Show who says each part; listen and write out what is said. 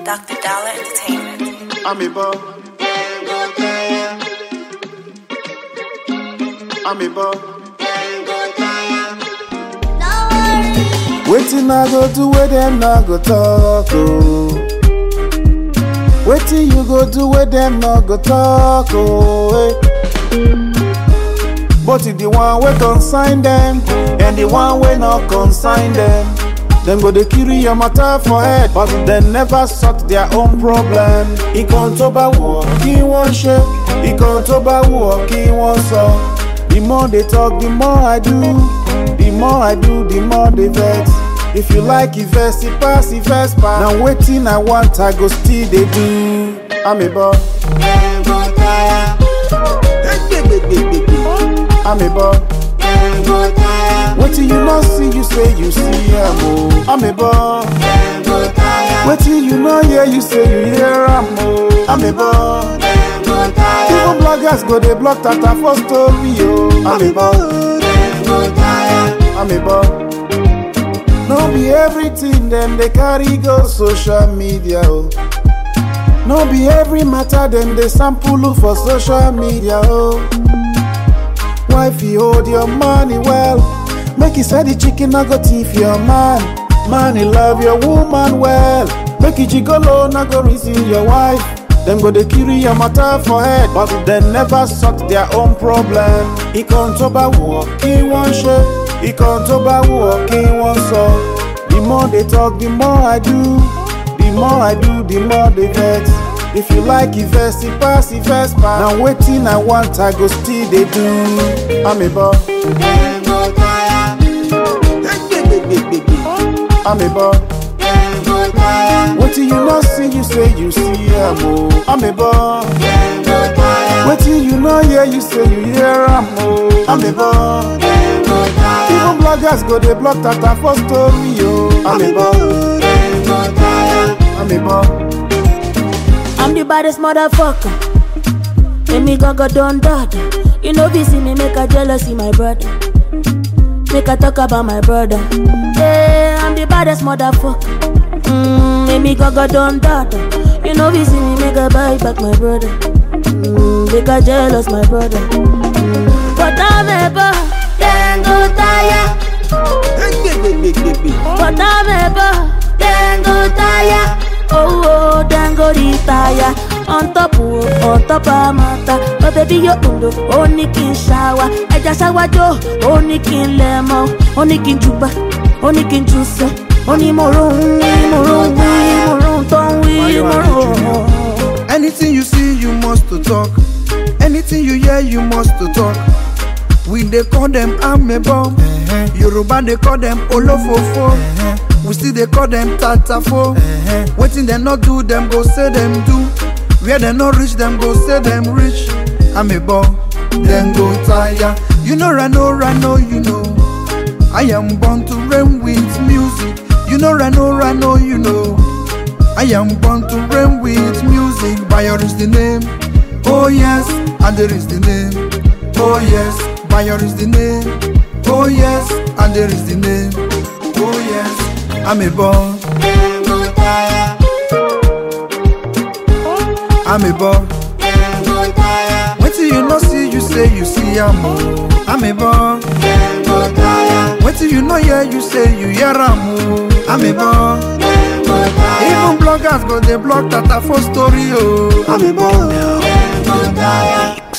Speaker 1: Dr. Dollar Entertainment.
Speaker 2: I'm a boy. I'm a boy. Waiting I go do where them not go talk oh. Waiting you go do where them not go talk oh. But if the one we consign them and the one we not consign them, them go they carry your matter for head, but they never sort their own problem. He can't over walk, he won't share. He can't over walk, he won't solve. The more they talk, the more I do. The more I do, the more they vex. If you like it first, it pass, it first pass. Now waiting I want, I go still they do. I'm a boy. I'm a boy. What till you not see, you say you see I'm a boy. What till you not hear, you say you hear I'm a boy. Even bloggers go they block that for story oh. I'm a boy. I'm a boy. No be everything them they carry go social media oh. No be every matter them they sample look for social media oh. Wifey hold your money well. Make you say the chicken not go thief your man. Man he love your woman well. Make you gigolo not go reason your wife. Them go they carry your matter for head, but they never sort their own problem. He can't over walk, he won't share. He can't over walk, he won't solve. The more they talk, the more I do. The more I do, the more they vex. If you like it first, it pass, it first pass. Now waiting I want, I go still they do. I'm a boy. I'm a boy. What till you not see, you say you see I'm a boy. What till you not hear, you say you hear I'm a boy. Even bloggers go they block that for story oh. I'm a boy. I'm a boy.
Speaker 3: I'm the baddest motherfucker. Make me go done daughter. You know we see me make a jealousy my brother. Make a talk about my brother. Yeah, I'm the baddest motherfucker. Make me go done daughter. You know we see me make a buy back my brother. Make a jealous my brother. But I'm a boy, then go tire. But I'm a boy, then go tire. Oh, then go retire. On top of matter. But baby, you undo, only kin shower. I just shower Joe, only kin lemon, only kin chupa, only kin juice, only moron, don't we,
Speaker 4: Anything you see, you must to talk. Anything you hear, you must to talk. We they call them amebo. Yoruba they call them olofofo. We still they call them tatafo. Waiting they not do, them go say them do. Where they not reach, them go say them rich. I'm a boy, then go tire. You know Rano, you know. I am born to reign with music. You know Rano, you know. I am born to reign with music. Bayo is the name. Oh yes, and there is the name. Oh yes, Bayo is the name. Oh yes, and there is the name. Oh yes, I'm a boy. I'm a boy. Wait till you not see, you say you see I'm a boy. Wait till you not hear, you say you hear I'm a boy. Even bloggers go they block that for story oh. I'm a boy.